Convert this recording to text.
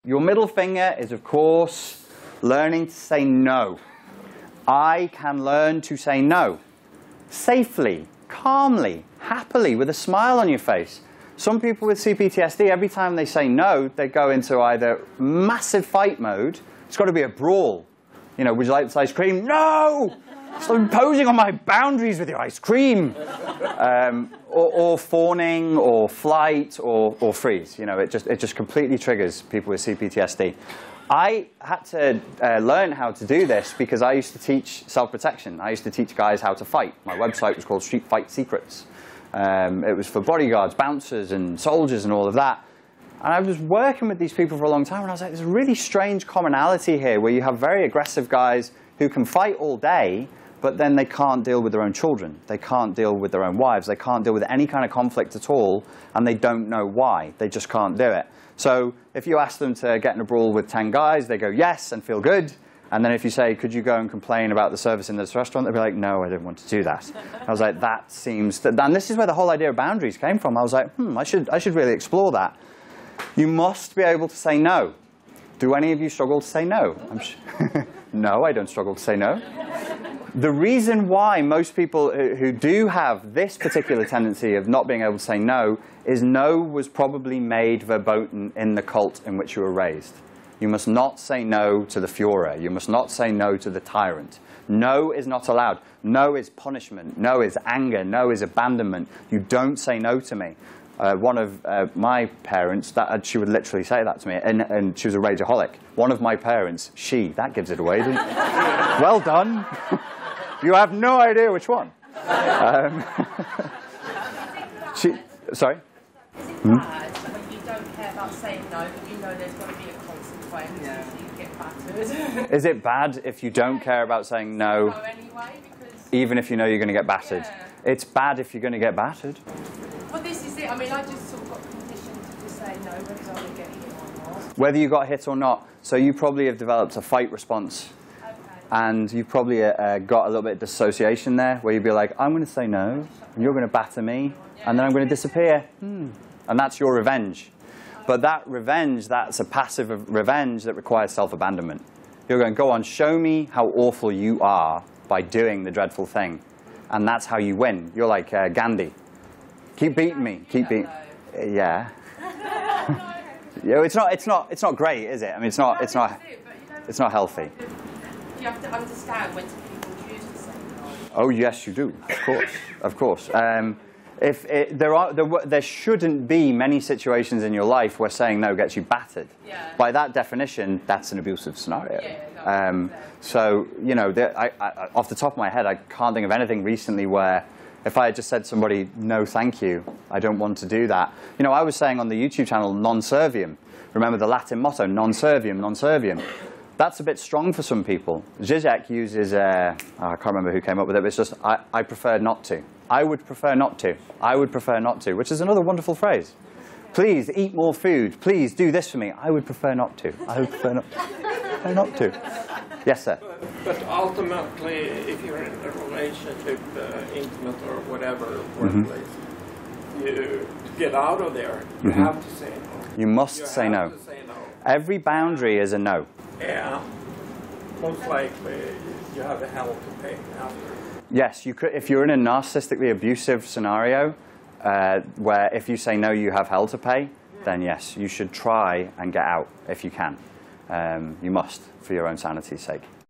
Your middle finger is, of course, learning to say no. I can learn to say no. Safely, calmly, happily, with a smile on your face. Some people with CPTSD, every time they say no, they go into either massive fight mode. It's got to be a brawl. You know, would you like this ice cream? No! Stop imposing on my boundaries with your ice cream. Or fawning, or flight, or freeze. You know, it just completely triggers people with CPTSD. I had to learn how to do this because I used to teach self-protection. I used to teach guys how to fight. My website was called Street Fight Secrets. It was for bodyguards, bouncers, and soldiers, and all of that. And I was working with these people for a long time, and I was like, there's a really strange commonality here where you have very aggressive guys who can fight all day, but then they can't deal with their own children. They can't deal with their own wives. They can't deal with any kind of conflict at all, and they don't know why. They just can't do it. So if you ask them to get in a brawl with 10 guys, they go yes and feel good. And then if you say, could you go and complain about the service in this restaurant, they'll be like, no, I didn't want to do that. I was like, that seems... And this is where the whole idea of boundaries came from. I was like, I should really explore that. You must be able to say no. Do any of you struggle to say no? No, I don't struggle to say no. The reason why most people who do have this particular tendency of not being able to say no is no was probably made verboten in the cult in which you were raised. You must not say no to the Führer. You must not say no to the tyrant. No is not allowed. No is punishment. No is anger. No is abandonment. You don't say no to me. One of my parents, she would literally say that to me, and she was a rageaholic. One of my parents, that gives it away, didn't it? Well done. You have no idea which one. Sorry? Is it bad when you don't care about saying no, but you know there's going to be a consequence if you get battered? Is it bad if you don't care about saying no, anyway, because even if you know you're going to get battered? Yeah. It's bad if you're going to get battered. Well, this is it. I mean, I just sort of got conditioned to just say no, whether I'm going to get hit or not. Whether you got hit or not. So you probably have developed a fight response. And you've probably got a little bit of dissociation there, where you'd be like, I'm going to say no, and you're going to batter me, and then I'm going to disappear. And that's your revenge. But that revenge, that's a passive revenge that requires self-abandonment. You're going, go on, show me how awful you are by doing the dreadful thing. And that's how you win. You're like Gandhi. Keep beating me. Keep beating. Yeah. It's not great, is it? I mean, it's not healthy. You have to understand when people choose to say no. Oh yes, you do. Of course. There shouldn't be many situations in your life where saying no gets you battered. Yeah. By that definition, that's an abusive scenario. Yeah, so you know, off the top of my head, I can't think of anything recently where if I had just said to somebody, no, thank you, I don't want to do that. You know, I was saying on the YouTube channel, non serviam. Remember the Latin motto, non serviam, non serviam. That's a bit strong for some people. Zizek uses, I can't remember who came up with it, but it's just, I prefer not to. I would prefer not to. I would prefer not to, which is another wonderful phrase. Please eat more food. Please do this for me. I would prefer not to. I would prefer not to. Yes, sir? But ultimately, if you're in a relationship, intimate or whatever, workplace, to get out of there, you have to say no. You must say no. Every boundary is a no. Yeah, most likely you have a hell to pay after. Yes, you could. If you're in a narcissistically abusive scenario, where if you say no, you have hell to pay, then yes, you should try and get out if you can. You must, for your own sanity's sake.